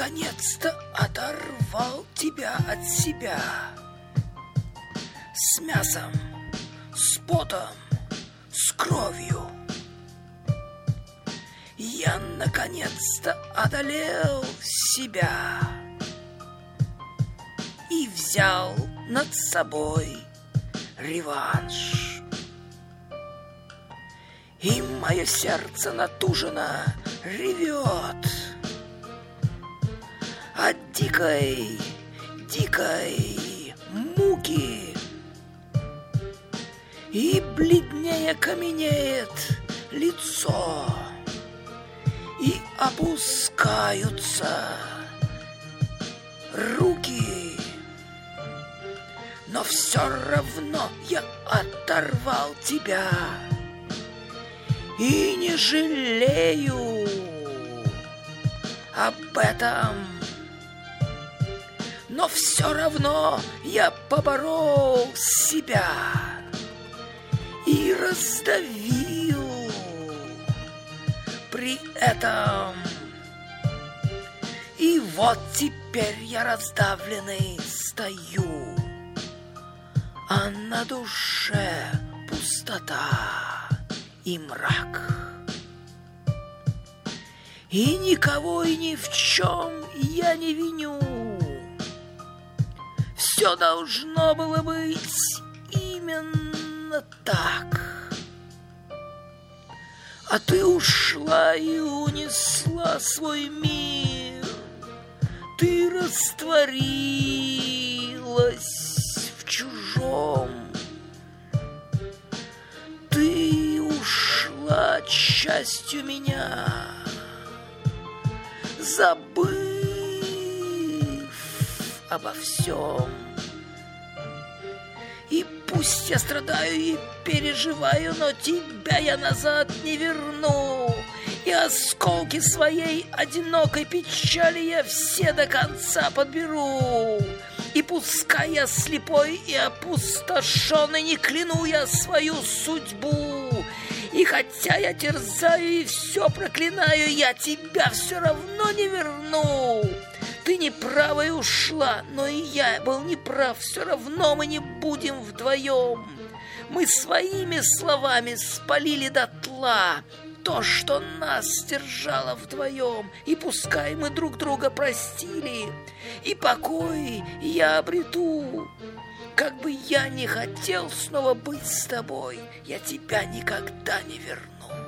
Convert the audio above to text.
наконец-то оторвал тебя от себя. С мясом, с потом, с кровью. Я наконец-то одолел себя и взял над собой реванш. И мое сердце натуженно ревет от дикой муки. И бледнее каменеет лицо, и опускаются руки. Но все равно я оторвал тебя и не жалею об этом. Но все равно я поборол себя и раздавил при этом. И вот теперь я раздавленный стою, а на душе пустота и мрак. И никого и ни в чем я не виню. Все должно было быть именно так. А ты ушла и унесла свой мир. Ты растворилась в чужом. Ты ушла частью меня, забыв обо всем. И пусть я страдаю и переживаю, но тебя я назад не верну. И осколки своей одинокой печали я все до конца подберу. И пускай я слепой и опустошенный, не кляну я свою судьбу. И хотя я терзаю и все проклинаю, я тебя все равно не верну. Ты неправа и ушла, но и я был неправ. Все равно мы не будем вдвоем. Мы своими словами спалили дотла то, что нас держало вдвоем. И пускай мы друг друга простили, и покой я обрету. Как бы я не хотел снова быть с тобой, я тебя никогда не верну.